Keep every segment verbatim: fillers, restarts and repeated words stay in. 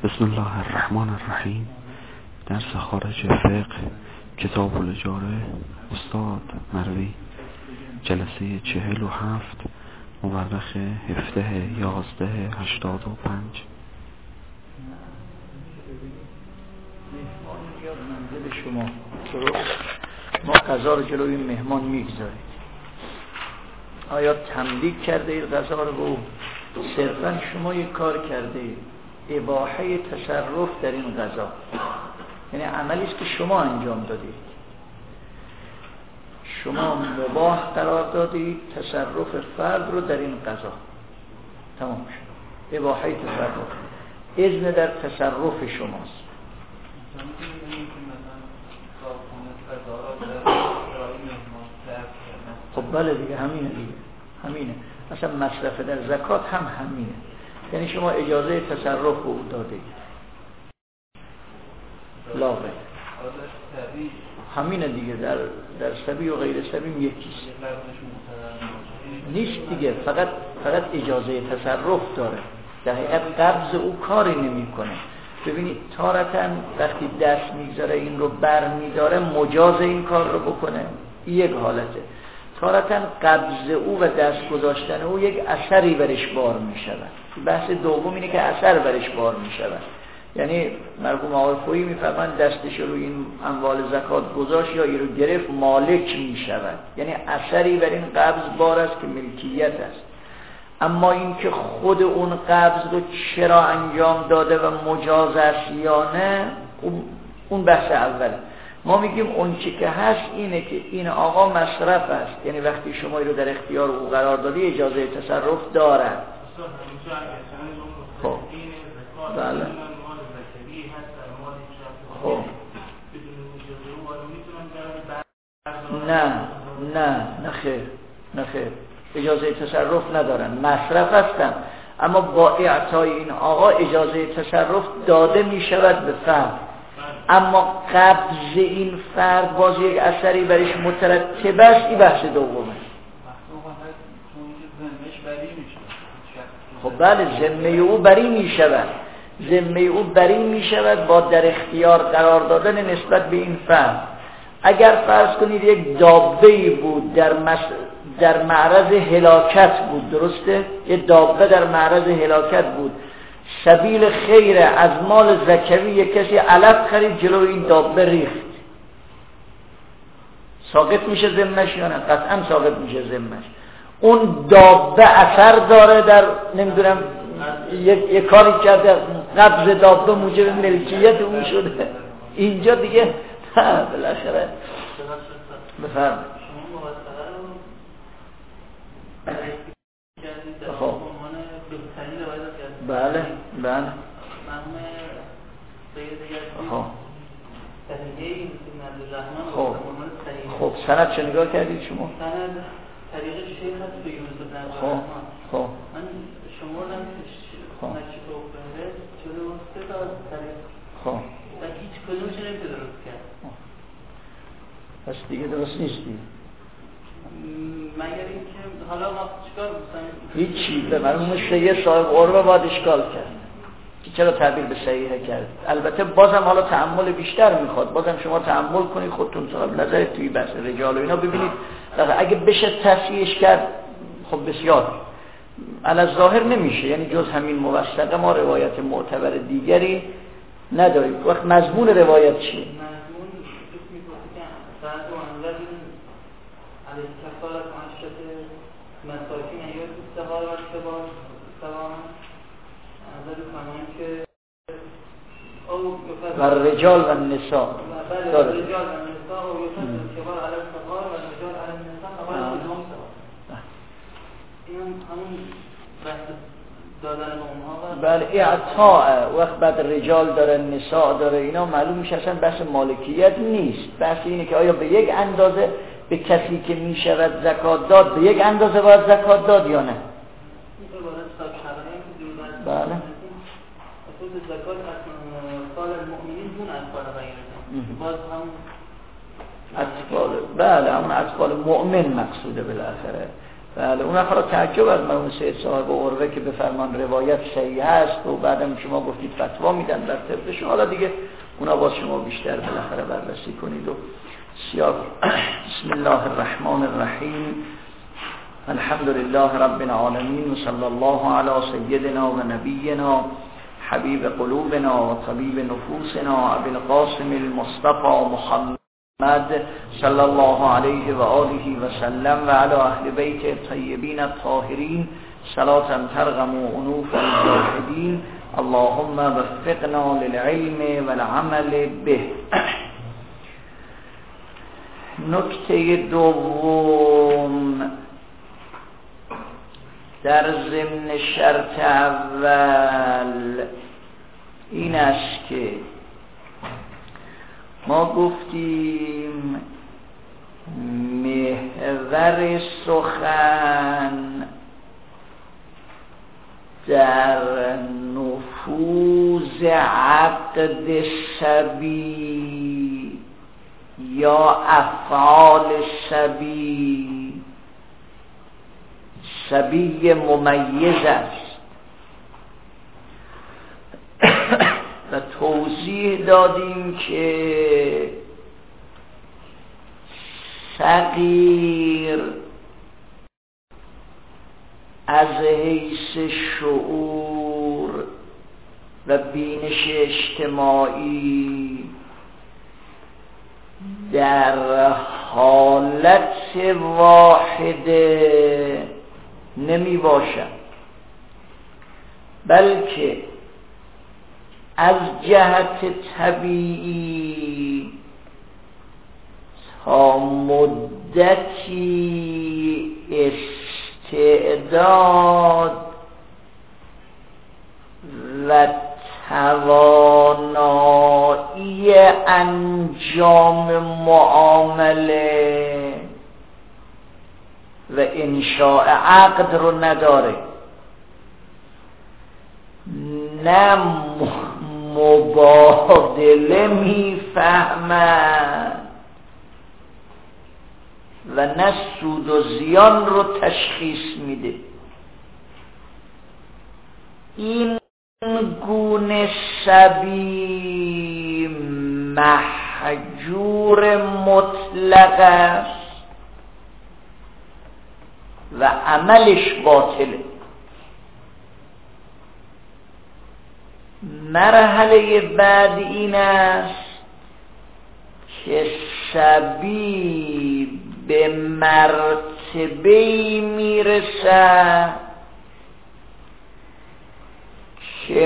بسم الله الرحمن الرحیم. درس خارج فقه کتاب الاجاره، استاد مروی، جلسه چهل و هفت، مورخ هفته یازده هشتاد و پنج. منزل شما ما غذا رو جلوی مهمان میگذارید. آیا تملیک کرده اید غذا رو و صرفا شما یک کار کرده اید اباحه تصرف در این غذا، یعنی عملی است که شما انجام دادید، شما مباح قرار دادید تصرف فرد رو در این غذا، تمام شد. اباحه تصرف، اذن در تصرف شماست. خب بله دیگه، همینه دیگه، همینه. اصلا مصرف در زکات هم همینه، یعنی شما اجازه تصرف به او داده اید. لاغه همینه دیگه، در در سبی و غیر سبی یکیست نیست دیگه، فقط فقط اجازه تصرف داره، در حقیقت قبض او کاری نمی کنه. ببینید تارتاً وقتی دست میگذاره این رو بر میداره مجاز این کار رو بکنه، یک حالته. تارتاً قبض او و دست گذاشتن او یک اثری برش بار می شود. بحث دوم اینه که اثر برش بار می شود، یعنی مرحوم آقای خویی می فرمایند دستش رو این اموال زکات گذاشت یا این رو گرفت مالک می شود، یعنی اثری بر این قبض بار است که ملکیت است. اما این که خود اون قبض رو چرا انجام داده و مجاز است یا نه، اون بحث اوله. ما میگیم اون چی که هست اینه که این آقا مصرف است، یعنی وقتی شما این رو در اختیار او قرار دادی اجازه تصرف دارد. خب بله خب نه نه نه خیر نه خیر اجازه تصرف ندارن، مصرف هستن، اما با اعطای این آقا اجازه تصرف داده می شود به فرد، اما قبض این فرد باز یک اثری برش مترتب است. این بحث دومه. خب بله، ذمه او بری می شود، ذمه او بری می شود با در اختیار قرار دادن نسبت به این فرد. اگر فرض کنید یک دابه‌ای بود در مس... در معرض هلاکت بود، درسته؟ یک دابه در معرض هلاکت بود، سبیل خیر از مال زکوی یک کسی علف خرید جلوی این دابه ریخت، ساقط میشه ذمه‌اش یا نه؟ قطعا ساقط میشه ذمه‌اش. اون دابه اثر داره در نمیدونم یک یک کاری کرده، قبض دابه موجب ملکیت اون شده، اینجا دیگه بالاخره بفرم. خب بله بله خب خب خب سند چه نگاه کردید شما؟ سند طریق شیخ هست به یوسف نظر. خب خب من شمردم که نشید و بهره چلو سه تا طریق خب و هیچ کدومش نمیشه درست کرد. پس دیگه درست نیستی مگر اینکه حالا ما چیکار بکنیم؟ هیچی. به مرحوم سید صاحب قربه باید اشکال کرد که چرا تعبیر به صحیحه کرد. البته بازم حالا تأمل بیشتر میخواد، بازم شما تأمل کنید خودتون صاحب نظر توی بحث رجال و اینا ببینید. اگه بشه تصحیحش کرد خب بسیار، علی ظاهر نمیشه، یعنی جز همین موثقه ما روایت معتبر دیگری نداریم. وقت مضمون روایت چیه؟ مضمون اسمی گفته که ساعت و انظر علی کفارت معشرت مساکین یا استقال و شبار سلام انظر فرمان که و رجال و نساء بله رجال و نساء و یفت کبار علی استقال و رجال علی نساء قبال کدام سوا. این همون بحث دادن به اونها. بله اعطاء وقت بعد رجال داره نساء داره اینا معلوم میشه اصلا بحث مالکیت نیست. بحث اینه که آیا به یک اندازه به کسی که میشود زکات داد به یک اندازه باید زکات داد یا نه؟ بله اصول زکات اطفال المؤمنین دون اطفال غیرهم، باز هم اطفال بله همون اطفال مؤمن مقصوده بالاخره. بله اون نفر تعجب از مرحوم سید صاحب عروه که به فرمان روایت صحیح است و بعدم شما گفتید فتوا میدن در طبش، حالا دیگه اونا باز شما بیشتر بالاخره بررسی کنید و سیاق. بسم الله الرحمن الرحیم، الحمد لله رب العالمین و صلی الله علی سیدنا و نبینا حبیب قلوبنا و طبیب نفوسنا ابی القاسم المصطفى محمد صلی الله علیه و آله و سلم و علی اهل بیت الطیبین الطاهرین صلاة ترغم انوف الجاهدین اللهم وفقنا للعلم والعمل به. نکته دوم در ضمن شرط اول این است که ما گفتیم محور سخن در نفوذ عقد سبی یا افعال سبی سبی ممیز است و توضیح دادیم که صغیر از حیث شعور و بینش اجتماعی در حالت واحده نمی باشد، بلکه از جهت طبیعی تا مدتی استعداد و توانایی انجام معامله و انشاء عقد رو نداره، نه مبادله میفهمد و نه سود و زیان رو تشخیص میده. این گونه سبی محجور مطلق است و عملش باطله. مرحله بعد این است که سبی به مرتبه میرسد که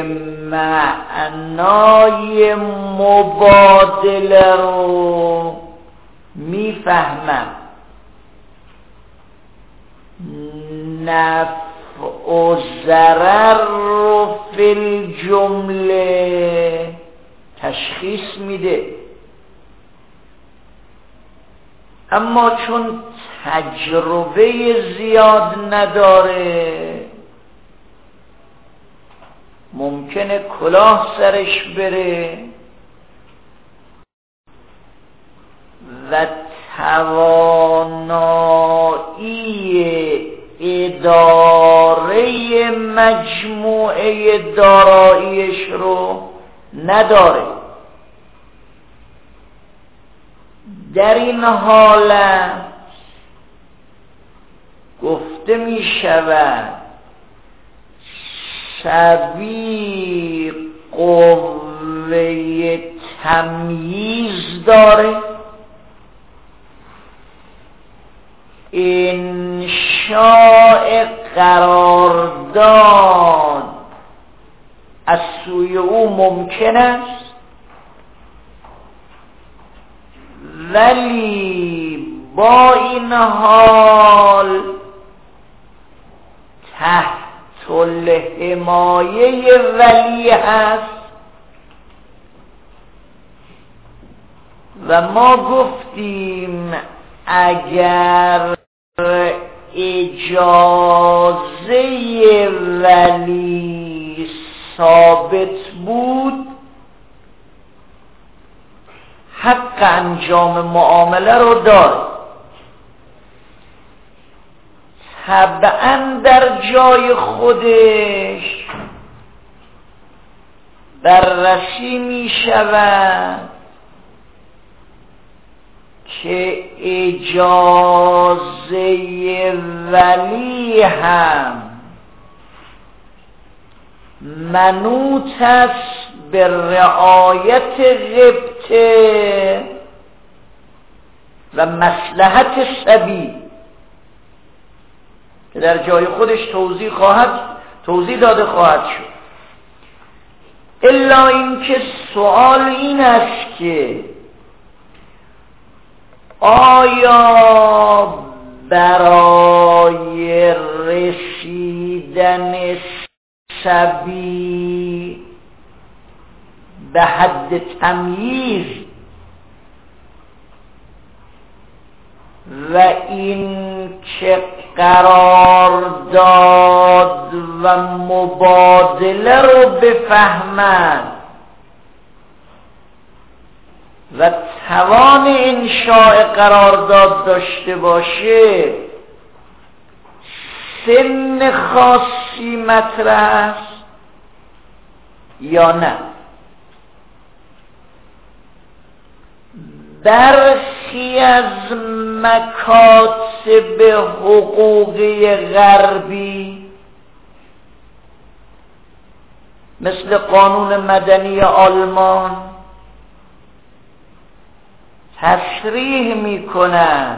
معنای مبادله رو میفهمم، نفع و ضرر رو فی الجمله تشخیص میده، اما چون تجربه زیاد نداره ممکنه کلاه سرش بره و توانایی اداره مجموعه داراییش رو نداره. در این حالت گفته می شود سبی قوه تمییز داره، انشاء قرارداد از سوی او ممکن است، ولی با این حال تحت الحمایه ولی هست و ما گفتیم اگر اجازه ولی ثابت بود حق انجام معامله رو داره. طبعا در جای خودش بررسی می شود که اجازه ولی هم منوط است به رعایت غبطه و مصلحت صبی که در جای خودش توضیح خواهد توضیح داده خواهد شد. الا اینکه سوال این است که آیا برای رسیدن صبی به حد تمییز و این که قرارداد و مبادله رو بفهمند و توان انشاء قرارداد داشته باشه، سن خاصی مطرح است یا نه؟ برخی از مکاتب حقوقی غربی مثل قانون مدنی آلمان تصریح میکنند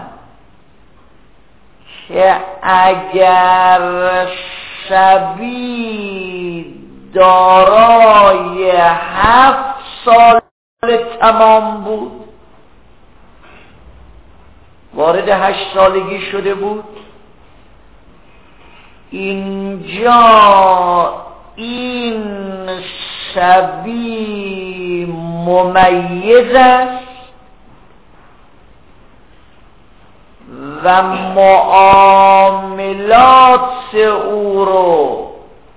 که اگر صبی دارای هفت سال تمام بود، وارد هشت سالگی شده بود، اینجا این صبی ممیز است و معاملات او رو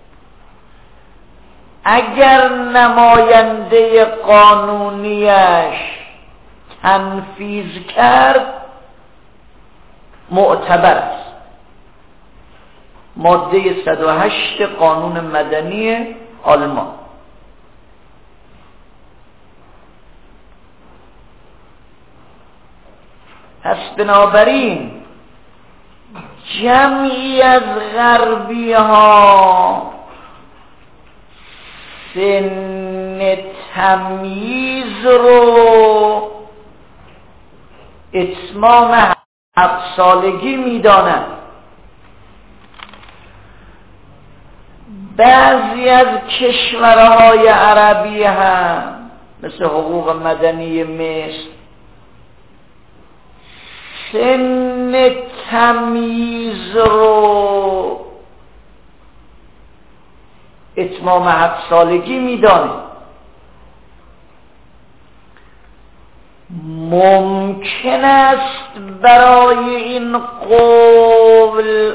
اگر نماینده قانونیش تنفیذ کرد معتبر است. ماده صد و هشت قانون مدنی آلمان. پس بنابراین جمعی از غربی ها سن تمییز رو اتمام هفت سالگی میدانند. بعضی از کشورهای عربی هم مثل حقوق مدنی مصر سن تمییز رو اتمام هفت سالگی میدانه. ممکن است برای این قول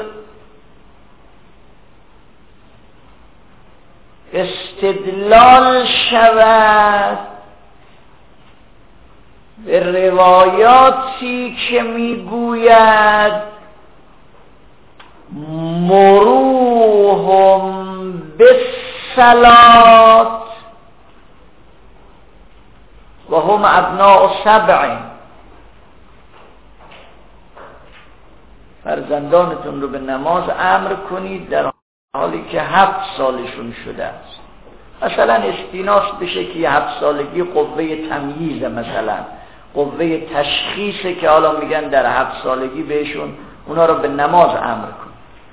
استدلال شود به روایاتی که میگوید مروهم بالصلاة و هم ابناء سبع، فرزندانتون رو به نماز امر کنید در حالی که هفت سالشون شده است. مثلا استیناس بشه که هفت سالگی قوه تمییزه، مثلا قوه تشخیصه که حالا میگن در هفت سالگی بهشون اونا رو به نماز امر کن.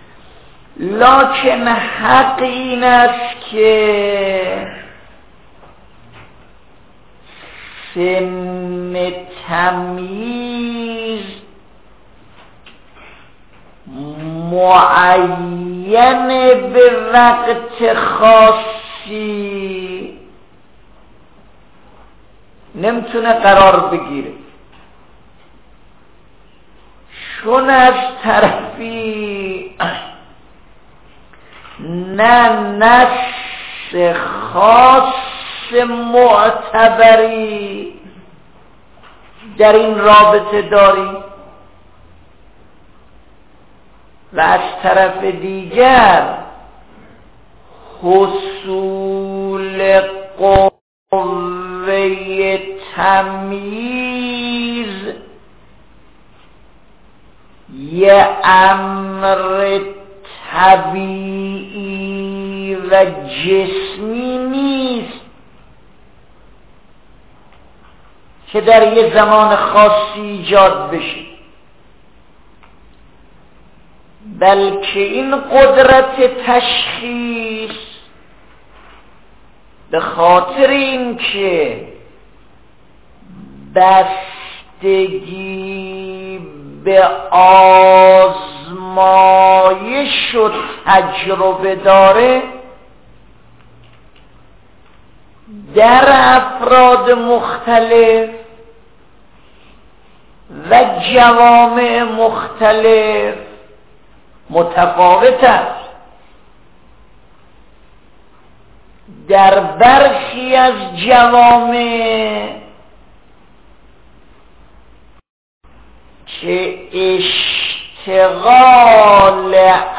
لکن حق این است که سن تمییز معین به وقت خاصی نمیتونه قرار بگیره، چون از طرفی نه نص خاص معتبری در این رابطه داری و از طرف دیگر حصول قوه تمییز یه امر طبیعی و جسمی نیست که در یه زمان خاصی ایجاد بشه، بلکه این قدرت تشخیص به خاطر این که بستگی به آزمایش و تجربه داره، در افراد مختلف و جوامع مختلف متفاوت است. در برخی از جوامع که اشتغال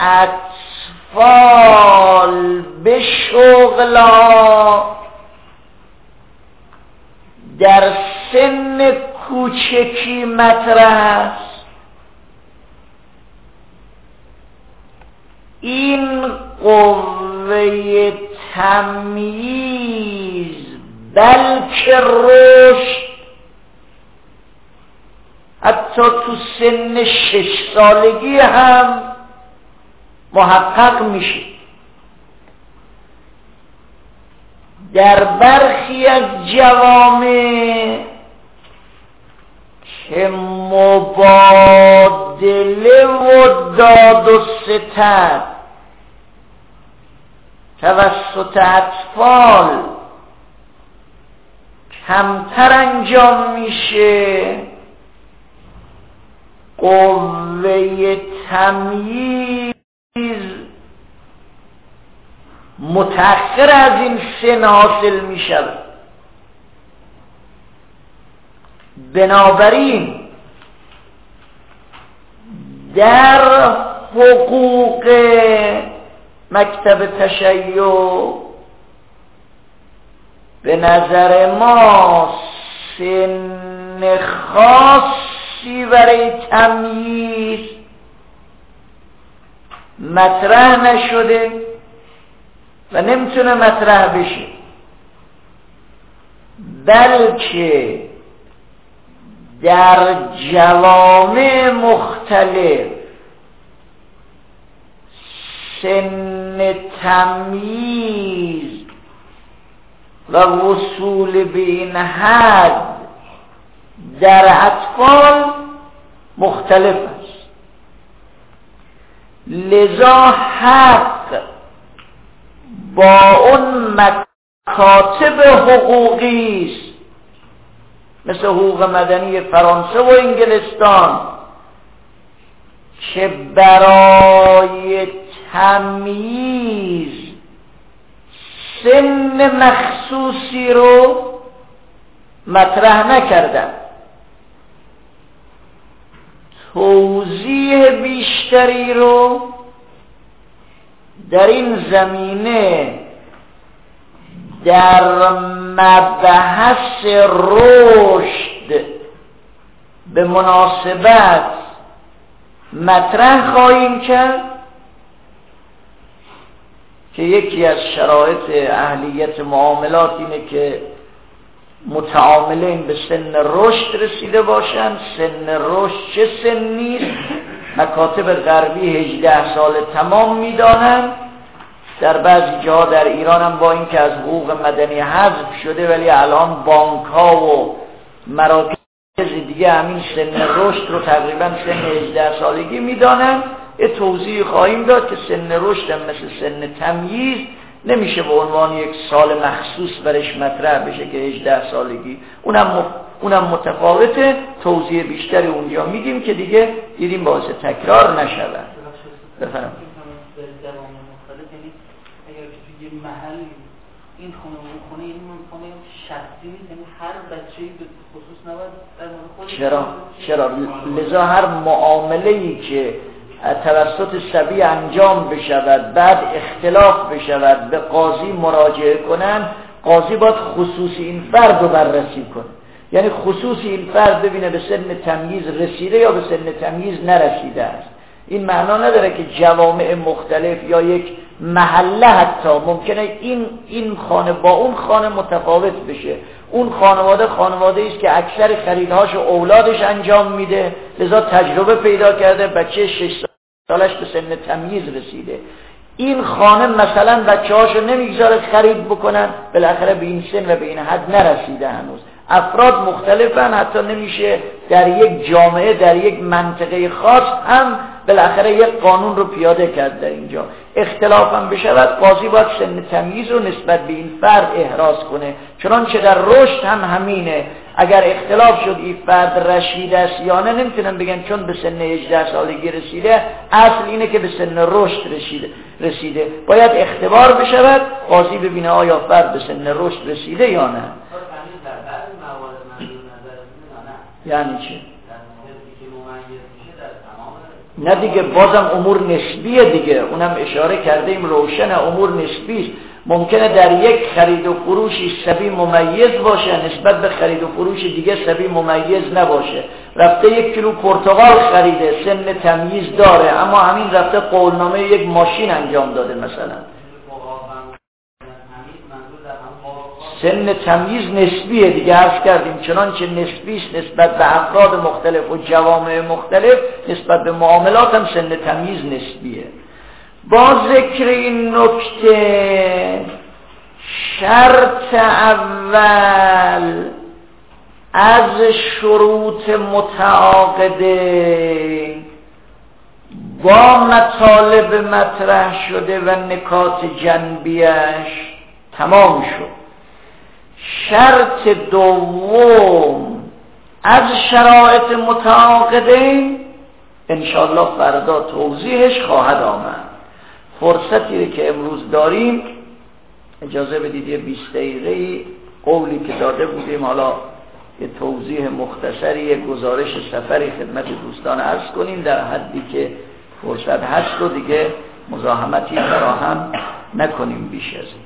اطفال به شغلها در سن کوچکی مطرح است، این قوه تمییز بلکه رشد حتی تو سن شش سالگی هم محقق میشه. در برخی از جوامع که مبادله و داد و ستد توسط اطفال کمتر انجام میشه، قوه تمییز متأخر از این سن حاصل میشود. بنابراین در حقوق مکتب تشیع به نظر ما سن خاصی برای تمییز مطرح نشده و نمیتونه مطرح بشه، بلکه در جوامع مختلف سن تمییز و وصول به این حد در اطفال مختلف است. لذا حق با اون مکاتب حقوقی است مثل حقوق مدنی فرانسه و انگلستان که برای تمییز سن مخصوصی رو مطرح نکردن. توضیح بیشتری رو در این زمینه در مبحث رشد به مناسبت مطرح خواهیم کرد که یکی از شرایط اهلیت معاملات اینه که متعاملین به سن رشد رسیده باشند. سن رشد چه سنی است؟ مکاتب غربی هجده سال تمام میدانند. در بعضی جاها در ایران هم با اینکه از حقوق مدنی حذف شده ولی الان بانک ها و مراکز دیگه همین سن رشد رو تقریبا سن هجده سالگی میدانند. یه توضیح خواهیم داد که سن رشد هم مثل سن تمییز نمیشه به عنوان یک سال مخصوص برش مطرح بشه که هجده سالگی، اونم اونم متفاوته. توضیح بیشتری اونجا میدیم که دیگه دیدیم باعث تکرار نشود. بفرمایید. یه محل این خونه و اون خونه، این خونه شخصی نیست، یعنی هر بچه‌ای به خصوص نباید در مورد خودش. چرا؟ چرا؟ لذا هر معامله‌ای که توسط صبی انجام بشود، بعد اختلاف بشود، به قاضی مراجعه کنن، قاضی باید خصوصی این فرد رو بررسی کنه. یعنی خصوصی این فرد ببینه به سن تمییز رسیده یا به سن تمییز نرسیده است. این معنا نداره که جوامع مختلف یا یک محله حتی ممکنه این این خانه با اون خانه متفاوت بشه. اون خانواده خانواده است که اکثر خریدهاش اولادش انجام میده، لذا تجربه پیدا کرده، بچه شش سالش به سن تمییز رسیده. این خانه مثلا بچه‌هاشو نمیگذاره خرید بکنن، بالاخره به این سن و به این حد نرسیده هنوز. افراد مختلفن، حتی نمیشه در یک جامعه در یک منطقه خاص هم بالاخره یک قانون رو پیاده کرد. در اینجا اختلاف هم بشود، قاضی باید سن تمییز رو نسبت به این فرد احراز کنه. چنانچه در رشد هم همینه، اگر اختلاف شد این فرد رشید است یا نه، نمیتونن بگن چون به سن هجده سالگی رسیده، اصل اینه که به سن رشد رسیده رسیده باید اختبار بشود، قاضی ببینه آیا فرد به سن رشد رسیده یا نه. یعنی چی؟ نه دیگه، بازم امور نسبیه دیگه، اونم اشاره کردیم روشن امور نسبیه. ممکنه در یک خرید و فروشی صبی ممیز باشه، نسبت به خرید و فروش دیگه صبی ممیز نباشه. رفته یک کیلو پرتقال خریده، سن تمییز داره، اما همین رفته قولنامه یک ماشین انجام داده مثلا. سن تمییز نسبیه دیگه، عرض کردیم چنانچه نسبیست نسبت به افراد مختلف و جوامع مختلف، نسبت به معاملات هم سن تمییز نسبیه. با ذکر این نکته، شرط اول از شروط متعاقده با مطالب مطرح شده و نکات جنبیش تمام شد. شرط دوم از شرایط متعاقده انشاءالله فردا توضیحش خواهد آمد. فرصتی که امروز داریم اجازه بدید یه بیست دقیقه قولی که داده بودیم حالا یه توضیح مختصری، یه گزارش سفری خدمت دوستان عرض کنیم در حدی که فرصت هست و دیگه مزاحمتی فراهم نکنیم بیش از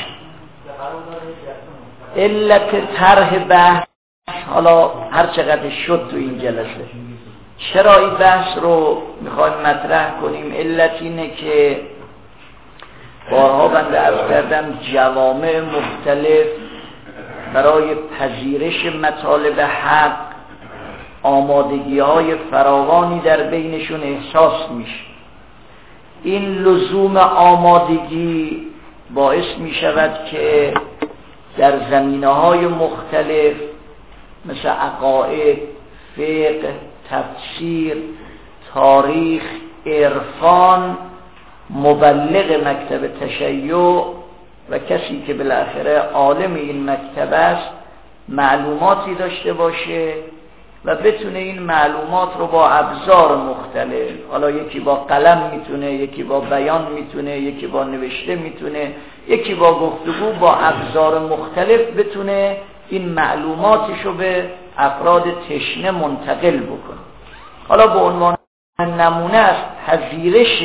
این. علت طرح بحث حالا هر چقدر شد تو این جلسه، چرا این بحث رو میخوایم مطرح کنیم؟ علت اینه که بارها بنده عرض کردم جوامع مختلف برای پذیرش مطالب حق آمادگی های فراوانی در بینشون احساس میشه. این لزوم آمادگی باعث میشود که در زمینه های مختلف مثل عقاید، فقه، تفسیر، تاریخ، عرفان، مبلغ مکتب تشیع و کسی که بالاخره عالم این مکتب است معلوماتی داشته باشه و بتونه این معلومات رو با ابزار مختلف، حالا یکی با قلم میتونه، یکی با بیان میتونه، یکی با نوشته میتونه، یکی با گفتگو، با ابزار مختلف بتونه این معلوماتش رو به افراد تشنه منتقل بکنه. حالا به عنوان نمونه است پذیرش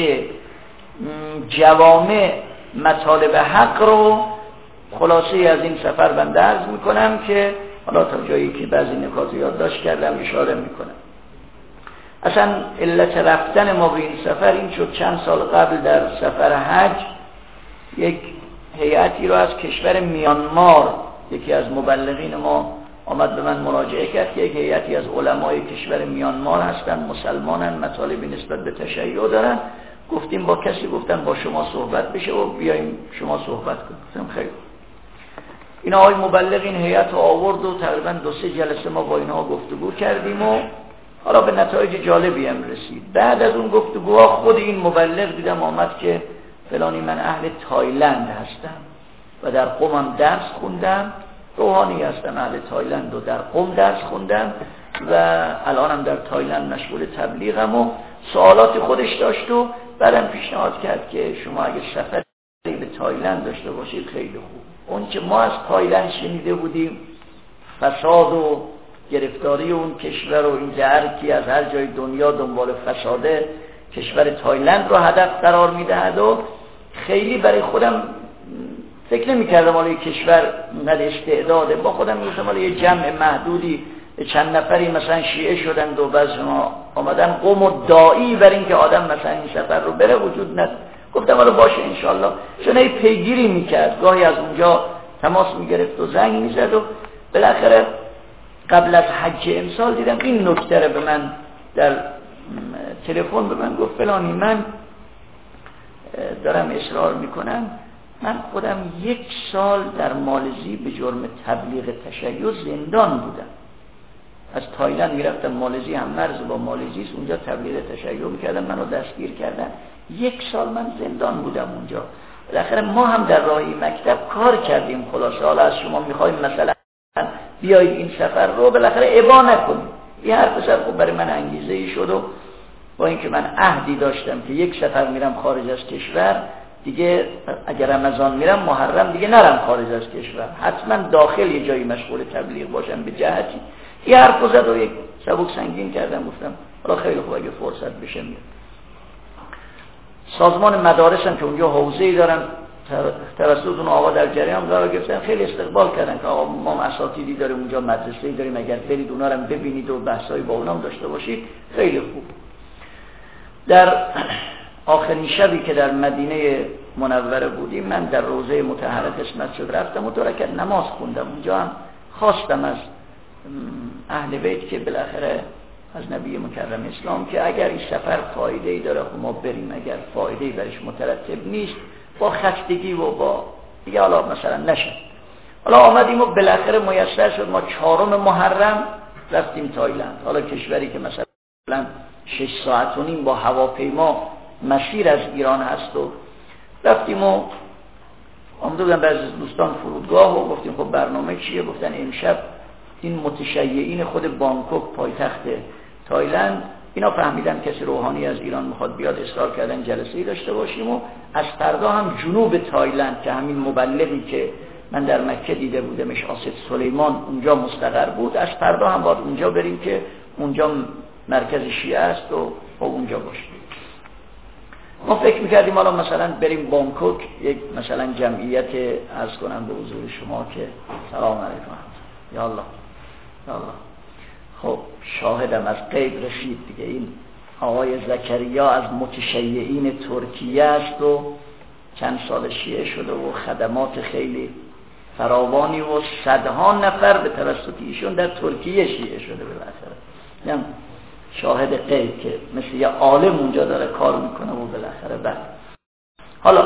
جوامع مطالب حق رو خلاصه از این سفر بنده عرض میکنم که حالا تا جایی که بعضی نکات یادداشت کردم اشاره میکنم. اصلا علت رفتن ما به این سفر این شد چند سال قبل در سفر حج یک هیئتی رو از کشور میانمار، یکی از مبلغین ما آمد به من مراجعه کرد که یک هیئتی از علمای کشور میانمار هستن، مسلمانن، مطالبی نسبت به تشیع دارن. گفتیم با کسی، گفتن با شما صحبت بشه و بیایم شما صحبت کنیم. گفتم خیلی. این آقای مبلغ این هیئت رو آورد و تقریبا دو سه جلسه ما با اینها گفتگو کردیم و حالا به نتایج جالبی هم رسید. بعد از اون گفتگوها خود این مبلغ دیدم آمد که فلانی من اهل تایلند هستم و در قم درس خوندم، روحانی هستم، اهل تایلند و در قم درس خوندم و الانم در تایلند مشغول تبلیغم و سوالات خودش داشت و بعدم پیشنهاد کرد که شما اگه سفری به تایلند داشته باشید خیلی خوب. اون که ما از تایلند شنیده بودیم فساد و گرفتاری اون کشور و این که هر کی از هر جای دنیا دنبال فساده کشور تایلند رو هدف قرار میدهد و خیلی برای خودم فکر نمی کردم حالا یک کشور اونقدر استعداده. با خودم می گفتم حالا یه جمع محدودی چند نفری مثلا شیعه شدند و بعض ما آمدن قوم و داعی بر این که آدم مثلا این سفر رو بره وجود نداره. گفتم حالا باشه انشالله. چون ای پیگیری میکرد، گاهی از اونجا تماس میگرفت و زنگ میزد و بالاخره قبل از حج امسال دیدم این نکته رو به من در تلفن به من گفت فلانی من دارم اصرار میکنم، من خودم یک سال در مالزی به جرم تبلیغ تشیع زندان بودم. از تایلند میرفتم مالزی، هم مرز با مالزی است، اونجا تبلیغ تشیع میکردم، منو دستگیر کردن. یک سال من زندان بودم اونجا. بالاخره ما هم در راهی مکتب کار کردیم. خلاصه حالا از شما میخوایم مثلا بیایید این سفر رو بالاخره ابا نکنیم. این حرف سر خب برای من انگیزه ای شد و با اینکه من عهدی داشتم که یک سفر میرم خارج از کشور، دیگه اگر رمضان میرم محرم دیگه نرم خارج از کشور، حتما داخل یه جایی مشغول تبلیغ باشم به جهتی. یه حرف زد و یک سبک سنگین کردم، گفتم حالا خیلی خوب اگه فرصت بشه میرم. سازمان مدارس هم که اونجا حوزه‌ای دارن، توسط اون آقا در جریان قرار گرفتن، خیلی استقبال کردن که آقا ما اساتیدی داریم اونجا، مدرسه‌ای داریم، اگر برید اونا رو هم ببینید و بحثایی با اونام داشته باشید خیلی خوب. در آخرین شبی که در مدینه منوره بودیم، من در روضه مطهره قسمت شد رفتم و دو رکعت نماز خوندم. اونجا هم خواستم از اهل بیت که بالاخره از نبی مکرم اسلام که اگر این سفر فایده‌ای داره خب ما بریم، اگر فایده‌ای برش مترتب نیست با خستگی و با دیگه حالا مثلا نشه. حالا آمدیم و بالاخره میسر شد ما چهارم محرم رفتیم تایلند. حالا کشوری که مثلا شش ساعت و نیم با هواپیما مسیر از ایران هست و رفتیم و آمده بودن بعضی از دوستان فرودگاه و گفتیم خب برنامه چیه؟ گفتن امشب این متشیعین خود بانکوک پایتخت تایلند اینا فهمیدن کسی روحانی از ایران میخواد بیاد، اصرار کردن جلسه‌ای داشته باشیم و از فردا هم جنوب تایلند که همین مبلغی که من در مکه دیده بودمش آصف سلیمان اونجا مستقر بود، از فردا هم باید اونجا بریم که اونجا مرکز شیعه است و با اونجا باشیم. ما فکر میکردیم حالا مثلا بریم بانکوک، یک مثلا جمعیت عرض کنم به حضور شما که سلام علیکم یا الله یا الله. خب شاهدم از غیب رسید دیگه، این آقای زکریا از متشیعین ترکیه است و چند سال شیعه شده و خدمات خیلی فراوانی و صدها نفر به توسط ایشون در ترکیه شیعه شده بالاخره. یعنی شاهد غیب که مثل یه عالم اونجا داره کار میکنه و بالاخره بعد حالا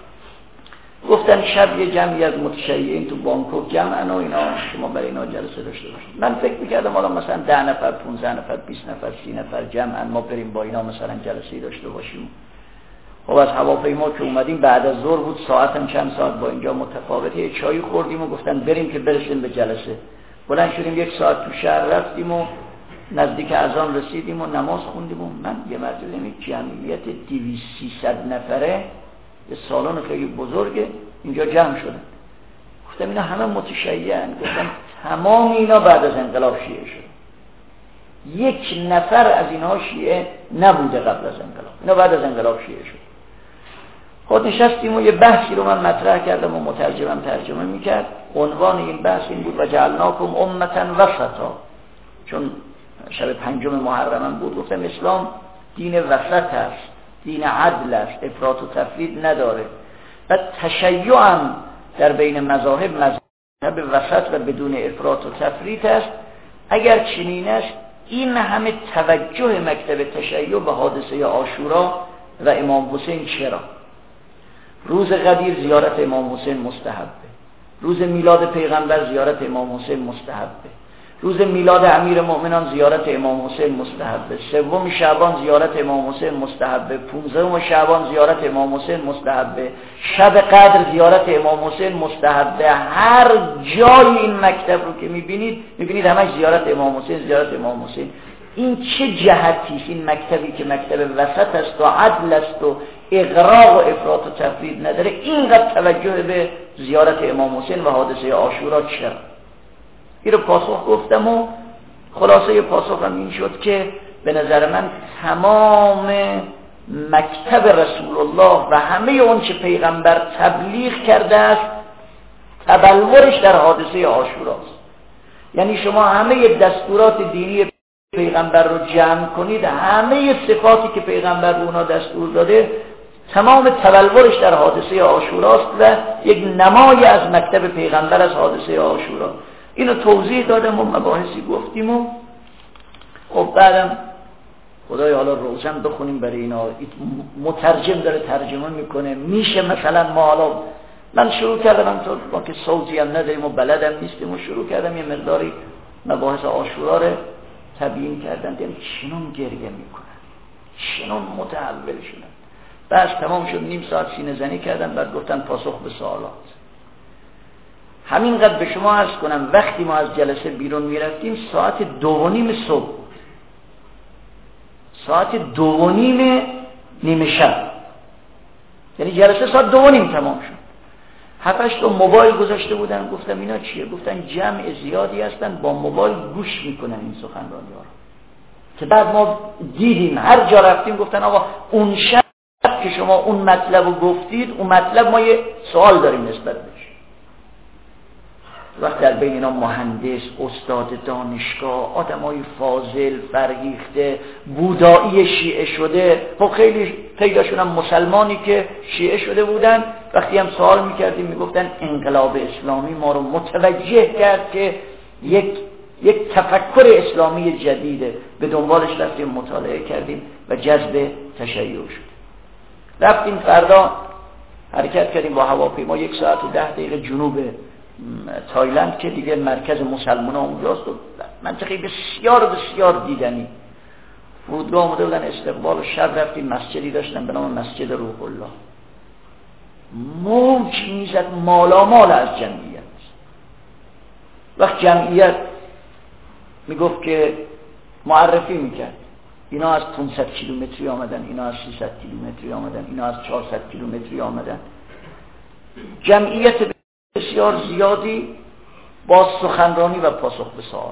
گفتن شب یه جمعی از متشیعین تو بانکوک جمعن و اینا شما برای اینا جلسه داشته باشید. من فکر میکردم حالا مثلا ده نفر، پونزده نفر، بیست نفر، سی نفر جمعن، ما بریم با اینا مثلا جلسه داشته باشیم. خب از هواپیما که اومدیم بعد از ظهر بود، ساعتم چند ساعت با اینجا متفاوته، یه چایی خوردیم و گفتن بریم که برسیم به جلسه. بلند شدیم یک ساعت تو شهر رفتیم و نزدیک اذان رسیدیم و نماز خوندیم و من یه مرتبه می جمعیت دویست سیصد نفره، یه سالن خیلی بزرگه اینجا جمع شدن. گفتم اینا همه متشیعن. گفتم تمام اینا بعد از انقلاب شیعه شد، یک نفر از اینها شیعه نبوده قبل از انقلاب، اینا بعد از انقلاب شیعه شد. خود نشستیم و یه بحثی رو من مطرح کردم و مترجمم ترجمه میکرد. عنوان این بحث این بود و جعلناکم امة وسطا، چون شب پنجم محرم بود. گفتم اسلام دین وسط است، دین عدل است، افراط و تفرید نداره و تشیع هم در بین مذاهب مذهب وسط و بدون افراط و تفرید است. اگر چنین است این همه توجه مکتب تشیع به حادثه عاشورا و امام حسین چرا؟ روز قدیر زیارت امام حسین مستحبه، روز میلاد پیغمبر زیارت امام حسین مستحبه، روز میلاد امیر مؤمنان زیارت امام حسین مستحبه، سوم شعبان زیارت امام حسین مستحبه، پونزدهم شعبان زیارت امام حسین مستحبه، شب قدر زیارت امام حسین مستحبه. هر جای این مکتب رو که میبینید میبینید همش زیارت امام حسین زیارت امام حسین. این چه جهتی است؟ این مکتبی که مکتب وسط است و عدل است و اغراق و افراط و تفرید نداره، اینقدر توجه به زیارت امام حسین و حادثه عاشورا چرا؟ این رو پاسخ گفتم و خلاصه پاسخم این شد که به نظر من تمام مکتب رسول الله و همه اون چه پیغمبر تبلیغ کرده است تبلورش در حادثه عاشوراست. یعنی شما همه دستورات دینی پیغمبر رو جمع کنید، همه صفاتی که پیغمبر به اونا دستور داده تمام تبلورش در حادثه عاشوراست و یک نمای از مکتب پیغمبر از حادثه عاشورا. اینو توضیح دادم و مباحثی گفتیم و خب بعدم خدای حالا روشن بخونیم برای اینا. مترجم داره ترجمه میکنه، میشه مثلا ما حالا من شروع کردم تو با که صوتی هم نداریم و بلدم نیستیم و شروع کردم یه مقداری مباحث عاشورا رو تبیین کردن. دیدم چنون گریه میکنن، چنون متحول شدن. بس تمام شد، نیم ساعت سینه زنی کردن، بعد گفتن پاسخ به سوالات. همینقدر به شما عرض کنم وقتی ما از جلسه بیرون میرفتیم ساعت دو و نیم صبح، ساعت دو و نیم نیمه شب، یعنی جلسه ساعت دو و نیم تمام شد. هفتش تا موبایل گذاشته بودن. گفتم اینا چیه؟ گفتن جمع زیادی هستن با موبایل گوش میکنن این سخنرانی ها رو. که بعد ما دیدیم هر جا رفتیم گفتن آقا اون شب که شما اون مطلب رو گفتید اون مطلب ما یه سوال داریم نسبت بهش. وقت در بین اینا مهندس، استاد دانشگاه، آدمای فاضل، فرهیخته، بودایی شیعه شده، خب خیلی پیداشون هم مسلمانی که شیعه شده بودن. وقتی هم سوال میکردیم میگفتن انقلاب اسلامی ما رو متوجه کرد که یک یک تفکر اسلامی جدیده، به دنبالش رفتیم مطالعه کردیم و جذب تشیع شد. رفتیم فردا حرکت کردیم با هواپیما یک ساعت و ده دقیقه جنوب تایلند که دیگه مرکز مسلمان ها اونجاست و منطقه بسیار بسیار دیدنی. فرودگاه آمده بودن استقبال و شب رفتیم مسجدی داشتن به نام مسجد روح الله. موج میزد مالامال از جمعیت. وقت جمعیت میگفت که معرفی میکرد اینا از پانصد کیلومتری آمدن، اینا از سیصد کیلومتری آمدن، اینا از چهارصد کیلومتری آمدن. جمعیت بسیار زیادی با سخنرانی و پاسخ به سوالات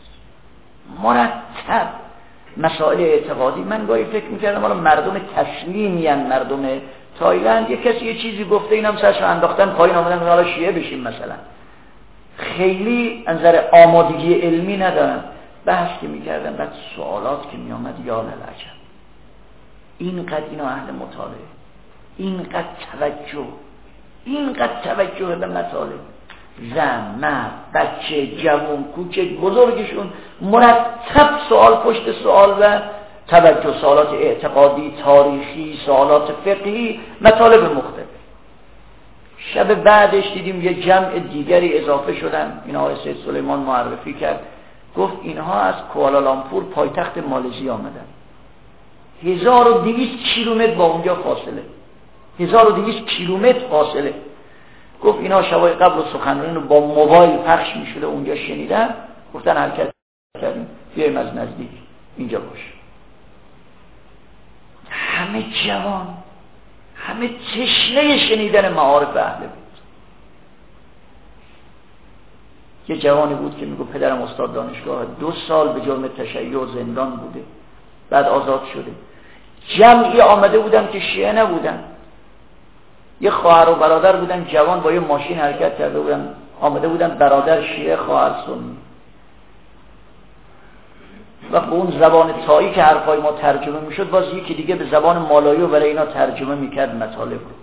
مرتب. مسائل اعتقادی من گاهی فکر میکردم حالا مردم تسلیمی ان مردم تایلند، یه کسی یه چیزی گفته اینم سرش رو انداختن پایین آمدن حالا شیعه بشیم مثلا، خیلی انظر آمادگی علمی ندارن. بحث که میکردن بعد سوالات که میامد یا للعجب، اینقدر اینا اهل مطالعه، اینقدر توجه، اینقدر توجه به مطالب، زن، مرد، بچه، جوان، کوچک، بزرگشون مرتب سوال پشت سوال و توجه، سوالات اعتقادی، تاریخی، سوالات فقهی، مطالب مختلف. شب بعدش دیدیم یه جمع دیگری اضافه شدن. این آقای سید سلیمان معرفی کرد، گفت اینها از کوالالامپور پایتخت مالزی آمدن، هزار و دویست کیلومتر با اونجا فاصله، هزار و دویست کیلومتر فاصله. گفت اینا شبای قبل سخنرانی رو با موبایل پخش میشده اونجا شنیدن، گفتن حرکت کردیم بیایم از نزدیک اینجا باش. همه جوان، همه تشنه شنیدن معارف اهل بود. یه جوانی بود که میگو پدرم استاد دانشگاه، دو سال به جرم تشیع زندان بوده، بعد آزاد شده. جمعی آمده بودن که شیعه نبودن، یه خواهر و برادر بودن جوان با یه ماشین حرکت کرده بودن، آمده بودن برادر شیعه خواهر سنی. و به اون زبان تایی که حرفای ما ترجمه میشد باز یکی دیگه به زبان مالایی و برای اینا ترجمه میکرد مطالب رو.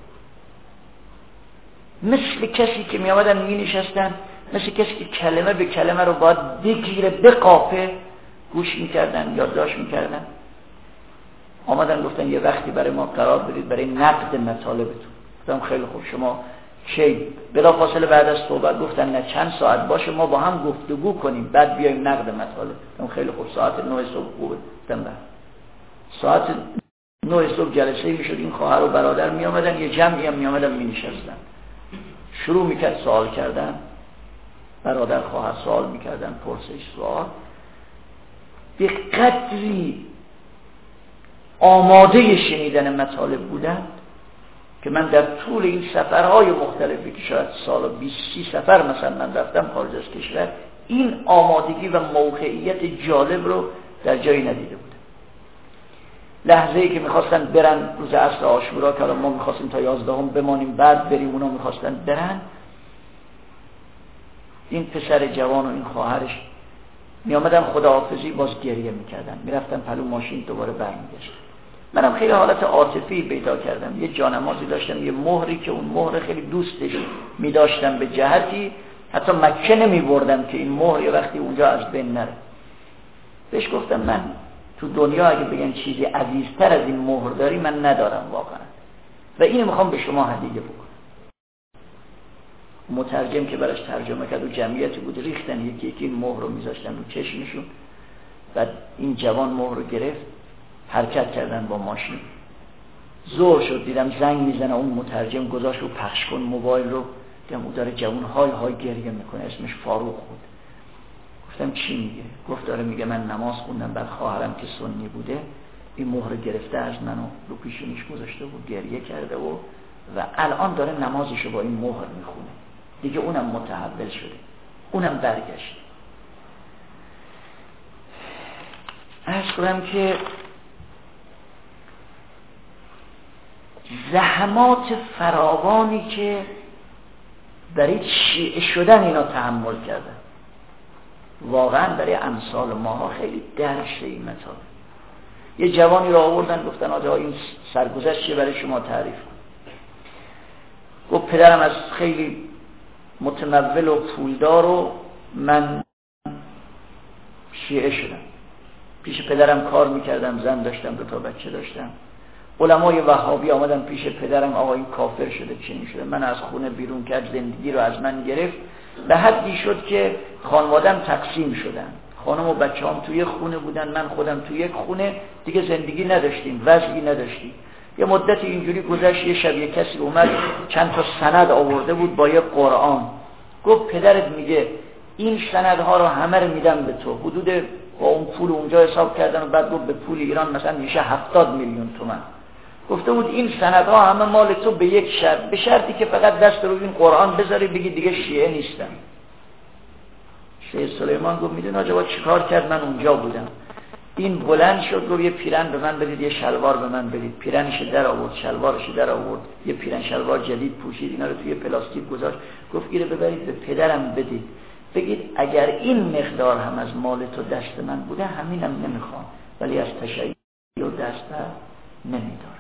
مثل کسی که میامدن مینشستن، مثل کسی که کلمه به کلمه رو باید بگیره به قافه گوش میکردن، یادداشت میکردن. آمدن گفتن یه وقتی برای ما قرار بدید برای نقد مطالبتون. گفتم خیلی خوب، شما کی؟ بلا فاصله بعد از صحبت گفتن نه چند ساعت باشه ما با هم گفتگو کنیم بعد بیایم نقد مطالب. گفتم خیلی خوب، ساعت نه صبح خوبه. گفتم بعد ساعت نه صبح جلسه میشد، این خواهر و برادر می آمدن، یه جمعی هم می آمدن می نشستن، شروع میکرد سوال کردن. برادر خواهر سوال میکردن، پرسش سوال. به قدری آماده شنیدن مطالب بودن که من در طول این سفرهای مختلفی که شاید سالا بیست سی سفر مثلا من رفتم خارج از کشور، این آمادگی و موقعیت جالب رو در جایی ندیده بودم. لحظه‌ای که میخواستن برن روز عصر عاشورا که ما میخواستیم تا یازدهم بمانیم بعد بریم، اونا میخواستن برن، این پسر جوان و این خواهرش میامدن خداحافظی باز گریه میکردن، میرفتن پلو ماشین دوباره برمیگشتن. منم خیلی حالت عاطفی پیدا کردم، یه جانمازی داشتم، یه مهری که اون مهر خیلی دوستش میداشتم به جهتی حتی مکه نمیبردم که این مهر یه وقتی اونجا از بین نره. بهش گفتم من تو دنیا اگه بگن چیزی عزیزتر از این مهر داری من ندارم واقعا و اینو میخوام به شما هدیه بکنم. مترجم که براش ترجمه کرد و جمعیتی بود ریختن یکی یکی این مهر رو میذاشتن رو چشمشون. بعد این جوان مهر رو گرفت، حرکت کردن با ماشین. زور شد دیدم زنگ میزنه اون مترجم، گذاشت رو پخش کن موبایل رو، دیدم اون داره جوان های های گریه میکنه، اسمش فاروق بود. گفتم چی میگه؟ گفت داره میگه من نماز خوندم بعد خواهرم که سنی بوده این مهر گرفته از منو رو پیشونیش گذاشته و گریه کرده و و الان داره نمازشو با این مهر میخونه. دیگه اونم متحول شده، اونم برگشت. عرض کنم که زحمات فراوانی که برای شیعه شدن اینا تحمل کردن واقعا برای امثال ماها خیلی درش این مطالب. یه جوانی را آوردن گفتن آقا این سرگذشت چیه برای شما تعریف کن. گفت پدرم از خیلی متمول و پولدار و من شیعه شدم، پیش پدرم کار میکردم، زن داشتم، دو تا بچه داشتم. علمای وهابی آمدن پیش پدرم آقا این کافر شده چنین شده، من از خونه بیرون کرد، زندگی رو از من گرفت، به حدی شد که خانوادم تقسیم شدن، خانم و بچه هم توی خونه بودن، من خودم توی یک خونه، دیگه زندگی نداشتیم، وضعی نداشتیم. یه مدت اینجوری گذشت، یه شب یه کسی اومد چند تا سند آورده بود با یه قرآن، گفت پدرت میگه این سندها رو همه رو میدم به تو، حدود با اون پول اونجا حساب کردن و بعد گفت به پول ایران مثلا میشه هفتاد میلیون تومان. گفته بود این سندها همه مال تو به یک شرط، به شرطی که فقط دست رو این قرآن بذاری بگی دیگه شیعه نیستم. شیخ سلیمان گفت میدون آجا چیکار کرد؟ من اونجا بودم. این بلند شد گفت یه پیرن به من بدید، یه شلوار به من بدید. پیرنش در آورد، شلوارش در آورد، یه پیرن شلوار جدید پوشید، اینا رو توی پلاستیک گذاشت، گفت اینو ببرید به پدرم بدید، بگید اگر این مقدار هم از مال تو دست من بوده همینم نمیخوام، ولی از تشیع دست نمیدارم.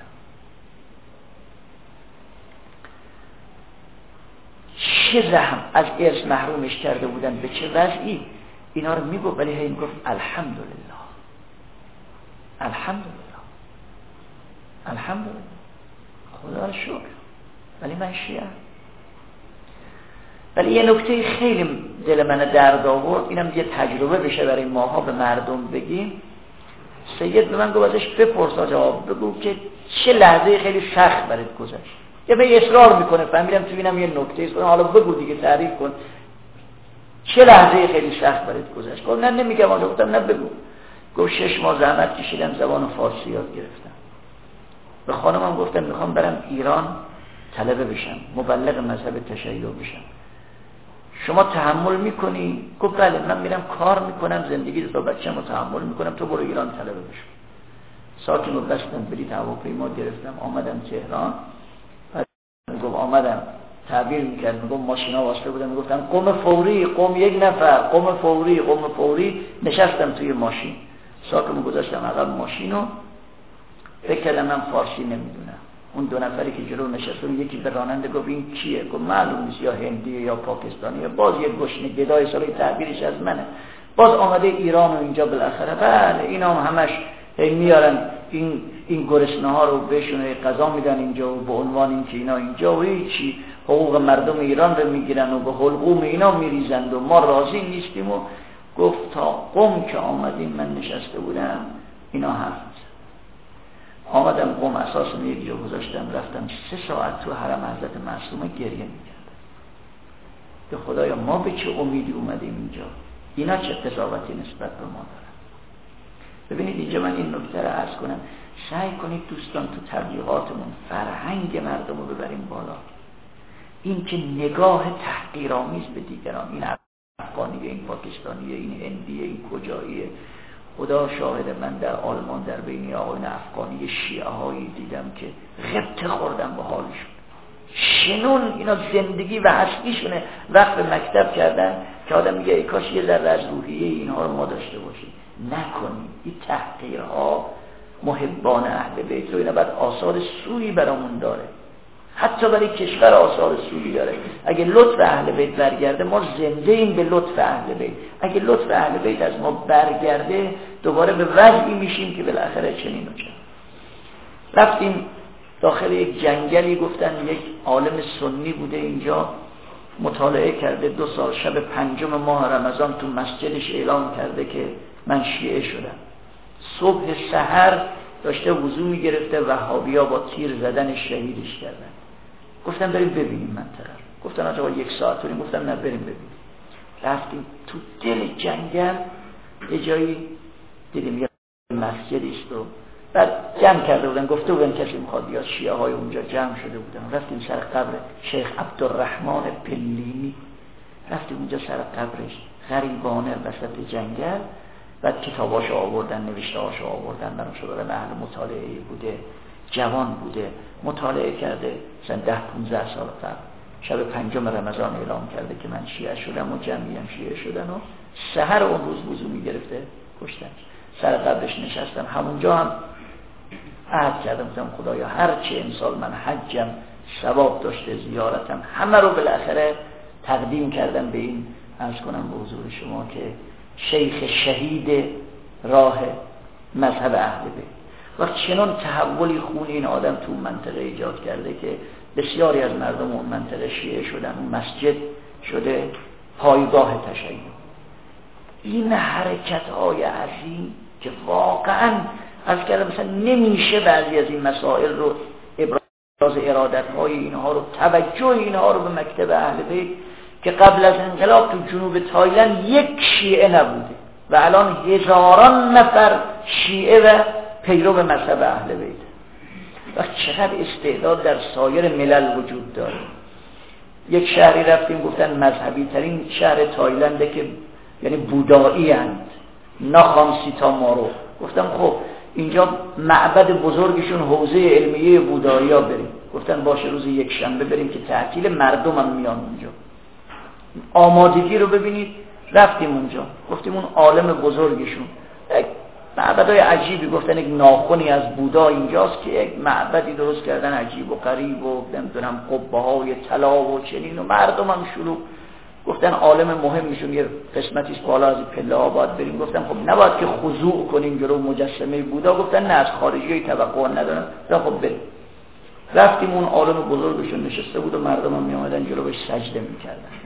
چه زحم از ارث محرومش کرده بودن، به چه وضعی اینا رو میگفت، ولی هی میگفت الحمدلله الحمدلله الحمدلله خدا رو شکر، ولی من شیعه. ولی یه نکته خیلی دل من درد آورد، اینم یه تجربه بشه برای ماها به مردم بگیم. سید به من گفت ازش بپرسا جواب بگو که چه لحظه خیلی سخت برات گذشت. یه به اصرار میکنه، فهمیدم تو اینم یه نکته است، حالا بگو دیگه تعریف کن چه لحظه خیلی سخت برات گذشت. گفت نه نمیگم آقا. گفتم نه بگو. گفت شش ماه زحمت کشیدم زبان فارسی یاد گرفتم. به خانمم گفتم میخوام برم ایران طلبه بشم، مبلغ مذهب تشیع بشم، شما تحمل میکنی؟ گفت بله من میرم کار میکنم، زندگی دو بچه‌مو تحمل میکنم، تو برو ایران طلبه بشم. ساکن رو بستم، بلیط هواپیما گرفتم، آمدم تهران. گفت آمدم تعبیر میکرد، میگفت ماشینا واسطه بودم، میگفتم قم فوری، قم یک نفر، قم فوری، قم فوری. نشستم توی ماشین، ساکن گذاشتم عقب ماشینو، فکر کردم من فارسی نمیدونم. اون دو نفری که جلو نشستن، یکی به راننده گفت این کیه؟ گفت معلوم نیست، یا هندیه یا پاکستانیه، باز یه گشنه گدای سال تعبیرش از منه، باز آمده ایران و اینجا بالاخره. بله اینا هم همش میارن این این گرسنه ها رو بهشون غذا میدن اینجا و به عنوان اینکه اینا اینجا و هیچی حقوق مردم ایران رو میگیرن و به حلقوم اینا میریزند و ما راضی نیستیم. و گفت تا قم که آمدیم من نشسته بودم اینا هفت آمدم قم، اساسم یک جا گذاشتم، رفتم سه ساعت تو حرم حضرت معصومه گریه میکردم که خدایا ما به چه امیدی اومدیم اینجا، اینا چه قضاوتی نسبت به ما دارن. ببینید اینجا من این نکته رو عرض کنم، سعی کنید دوستان تو تبلیغاتمون فرهنگ مردم رو ببریم بالا. این که نگاه تحقیرآمیز به دیگران، این افغانیه، این پاکستانیه، این هندیه، این کجاییه، خدا شاهد، من در آلمان در بین آقایون افغانی شیعه هایی دیدم که غبطه خوردم به حالشون. شنون اینا زندگی و هستیشونه وقت به مکتب کردن که آدم میگه ای کاش یه ذره از روحیه اینها رو ما داشته باشیم. نکنیم. این تحقیرها محبان اهل بیت رو اینا بعد آثار سوی برامون داره، حتی برای کشور آثار سوی داره. اگه لطف اهل بیت برگرده ما زنده ایم به لطف اهل بیت، اگه لطف اهل بیت از ما برگرده دوباره به وضعی میشیم که بالاخره چنین و چنین. رفتیم داخل یک جنگلی، گفتن یک عالم سنی بوده اینجا مطالعه کرده، دو سال شب پنجم ماه رمضان تو مسجدش اعلام کرده که من شیعه شدم. صبح سحر داشته وضو میگرفته، وهابیا با تیر زدن شهیدش کردن. گفتم بریم ببینیم منطقه. گفتن آقا یک ساعت بریم. گفتم نه بریم ببینیم. رفتیم تو دل جنگل، یه جایی دیدیم یه مسجدی است و بعد جمع کرده بودن، گفته بودن کسی میخواد بیاد، شیعه های اونجا جمع شده بودن. رفتیم سر قبر شیخ عبدالرحمن پلینی، رفتیم اونجا سر قبرش، غریبانه وسط جنگل. بعد کتاباشو آوردن، نوشتهاشو آوردن، برام شده دارم اهل مطالعه بوده، جوان بوده، مطالعه کرده، مثلا ده پونزده سال قبل شب پنجم رمضان اعلام کرده که من شیعه شدم و جمعی هم شیعه شدن و سحر اون روز وضو میگرفته کشتن. سر قبرش نشستم، همونجا هم عهد کردم، گفتم خدایا هر چه امسال من حجم ثواب داشته زیارتم همه رو بالاخره تقدیم کردم به این، عرض کنم به حضور شما که شیخ شهید راه مذهب اهل بیت. و چنان تحولی خون این آدم تو منطقه ایجاد کرده که بسیاری از مردم اون منطقه شیعه شدن، اون مسجد شده پایگاه تشیع. این حرکت های عظیم که واقعا از کلمه مثلا نمیشه بعضی از این مسائل رو ابراز ارادت های اینها رو، توجه اینها رو به مکتب اهل بیت که قبل از انقلاب تو جنوب تایلند یک شیعه نبوده و الان هزاران نفر شیعه و پیرو به مذهب اهل بیت. و چقدر استعداد در سایر ملل وجود داره. یک شهری رفتیم گفتن مذهبی ترین شهر تایلنده که یعنی بودایی اند، ناخام سیتامارو. گفتم خب اینجا معبد بزرگشون حوزه علمیه بودایی ها بریم. گفتن باشه روز یک شنبه بریم که تعطیل، مردم هم میان اونجا. آمادگی رو ببینید. رفتیم اونجا، گفتیم اون عالم بزرگشون معبدای عجیبی، گفتن یک ناخنی از بودا اینجاست که یک معبدی درست کردن عجیب و غریب و نمیدونم قبه های طلا و چنین و مردم هم شلوغ. گفتن عالم مهمشون یه قسمتیش بالا از این پله ها باید بریم. گفتم خب نباید که خضوع کنیم جلو مجسمه بودا. گفتن نه، از خارجی های توقع ندارن. گفتم خب بریم. رفتیم اون عالم بزرگشون نشسته بود و مردم هم می آمدن جلو بهش سجده می کردن.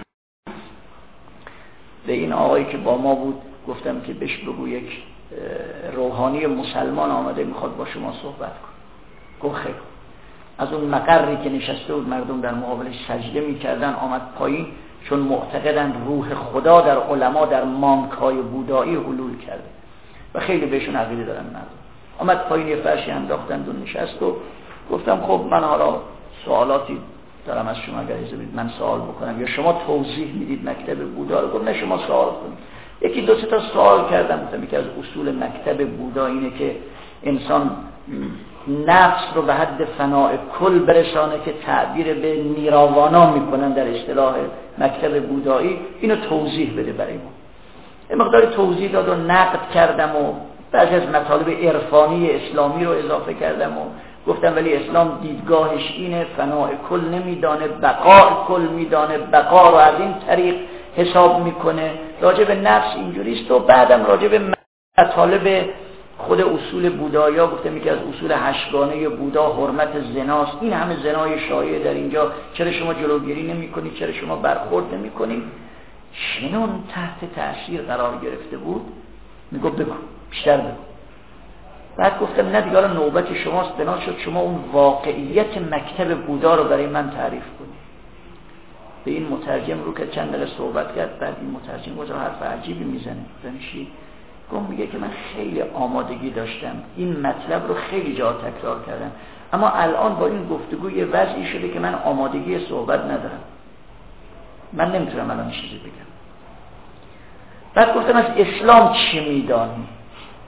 به این آقایی که با ما بود گفتم که بهش بگو یک روحانی مسلمان آمده میخواد با شما صحبت کن. گفت خیلی. از اون مقری که نشسته بود مردم در مقابلش سجده میکردن آمد پایین، چون معتقدن روح خدا در علما در مانکای بودایی حلول کرده و خیلی بهشون عقیده دارن مردم. آمد پایین یه فرشی انداختند و نشست و گفتم خب من حالا سوالاتی دارم از شما، اگر اجازه بدید من سوال بکنم یا شما توضیح میدید مکتب بودا رو. گفت نه شما سوال کنید. یکی دو سه تا سوال کردم. گفتم یکی از اصول مکتب بودا اینه که انسان نفس رو به حد فناء کل برسانه که تعبیر به نیراوانا میکنن در اصطلاح مکتب بودایی. اینو توضیح بده برای ما. یه مقدار توضیح داد و نقد کردم و بعضی از مطالب عرفانی اسلامی رو اضافه کردم و گفتم ولی اسلام دیدگاهش اینه، فناء کل نمیدانه، بقاء کل میدانه، بقا رو از این طریق حساب میکنه. راجع به نفس اینجوریست. و بعدم راجع به مطالب خود اصول بودایی ها گفتم یکی از اصول هشتگانه بودا حرمت زناست. این همه زنای شایع در اینجا، چرا شما جلوگیری نمی کنید؟ چرا شما برخورد نمی کنید؟ چنون تحت تأثیر قرار گرفته بود. میگفت بگو، بیشتر بگو. بعد گفتم نه دیگه نوبت شماست، بنا شد شما اون واقعیت مکتب بودا رو برای من تعریف کنید. به این مترجم رو که چند دقیقه صحبت کرد، بعد این مترجم گفت حرف عجیبی میزنه. دانشی گفت میگه که من خیلی آمادگی داشتم، این مطلب رو خیلی جا تکرار کردم، اما الان با این گفتگو یه وضعی شده که من آمادگی صحبت ندارم، من نمیتونم الان چیزی بگم. بعد گفتم از اسلام چی میدانی؟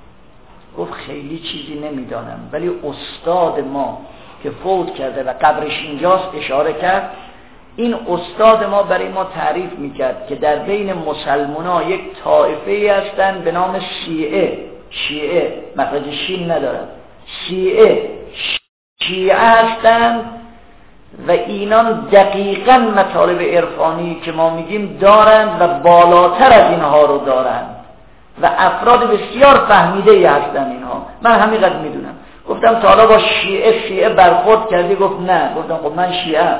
گفت خیلی چیزی نمیدانم، ولی استاد ما که فوت کرده و قبرش اینجاست اشاره کرد. این استاد ما برای ما تعریف میکرد که در بین مسلمان ها یک طایفه هستند به نام شیعه. شیعه مخرج شین ندارد، شیعه شیعه هستند و اینان دقیقاً مطالب عرفانی که ما میگیم دارند و بالاتر از اینها رو دارند و افراد بسیار فهمیده ای هستند اینها. من همینقدر میدونم. گفتم تا حالا با شیعه شیعه برخورد کردی؟ گفت نه. گفتم خب من شیعه.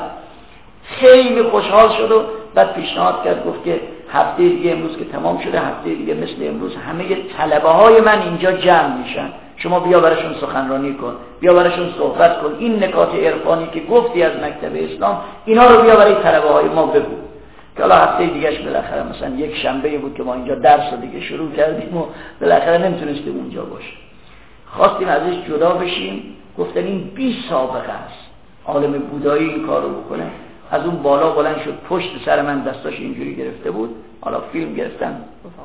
خیلی خوشحال شد و بعد پیشنهاد کرد، گفت که هفته دیگه امروز که تمام شده، هفته دیگه مثل امروز همه طلبه های من اینجا جمع میشن، شما بیا براشون سخنرانی کن، بیا براشون صحبت کن، این نکات عرفانی که گفتی از مکتب اسلام اینا رو بیا برای طلبه های ما بگو. که حالا هفته دیگهش بالاخره مثلا یک شنبه بود که ما اینجا درس دیگه شروع کردیم و بالاخره نمیتونستیم اونجا باشیم. خواستیم ازش جدا بشیم، گفتن این بی سابقه است، عالم بودایی این کارو بکنه. از اون بالا بلند شد، پشت سر من دستاش اینجوری گرفته بود، حالا فیلم گرفتن،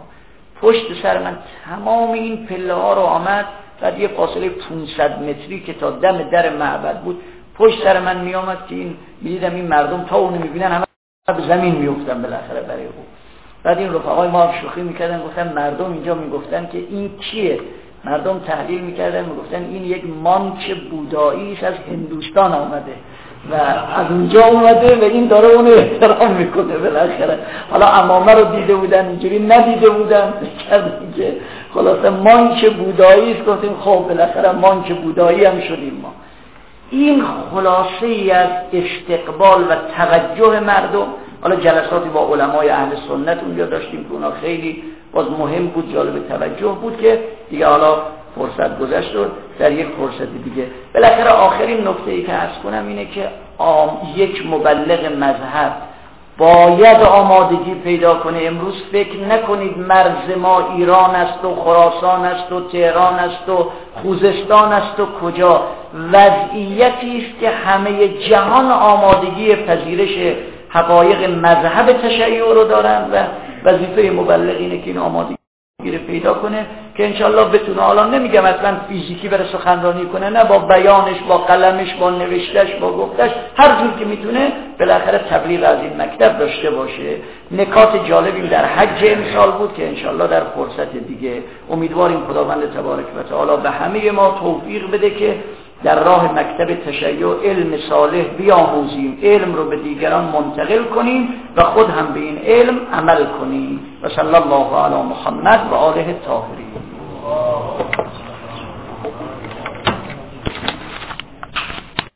پشت سر من تمام این پله ها رو آمد، بعد یه فاصله پانصد متری که تا دم در معبد بود پشت سر من می آمد که این میدیدم این مردم تا اونو میبینن همه به زمین میافتن بالاخره برای او. بعد این رفقای ما شوخی میکردن، گفتن مردم اینجا میگفتن که این کیه؟ مردم تحلیل میکردن میگفتن این یک مانک بودایی است از هندوستان آمده و از اونجا اومده و این داره اونو احترام میکنه بالاخره. حالا امامه رو دیده بودن، اینجوری ندیده بودن، کردن که خلاصه مانک بودایی است. گفتیم خب بالاخره مانک بودایی هم شدیم ما. این خلاصه ای از استقبال و توجه مردم. حالا جلساتی با علمای اهل سنت اونجا داشتیم که اونا خیلی باز مهم بود، جالب توجه بود که دیگه حالا فرصت گذشت و در یک فرصت دیگه. بالاخره آخرین نکته ای که عرض کنم اینه که آم یک مبلغ مذهب باید آمادگی پیدا کنه. امروز فکر نکنید مرز ما ایران است و خراسان است و تهران است و خوزستان است و کجا. وضعیتی است که همه جهان آمادگی پذیرش حقایق مذهب تشیع رو دارن و وظیفه مبلغ اینه که این آمادگی رو پیدا کنه که انشالله بتونه، حالا نمیگم اصلا فیزیکی بره سخنرانی کنه، نه، با بیانش، با قلمش، با نوشتش، با گفتش، هر جور که میتونه بالاخره تبلیغ از این مکتب داشته باشه. نکات جالبی در حج امسال بود که انشالله در فرصت دیگه امیدواریم خداوند تبارک و تعالی به همه ما توفیق بده که در راه مکتب تشیع علم صالح بیاموزیم، علم رو به دیگران منتقل کنیم و خود هم به این علم عمل کنیم. و صلی الله علی محمد و آله الطاهرین.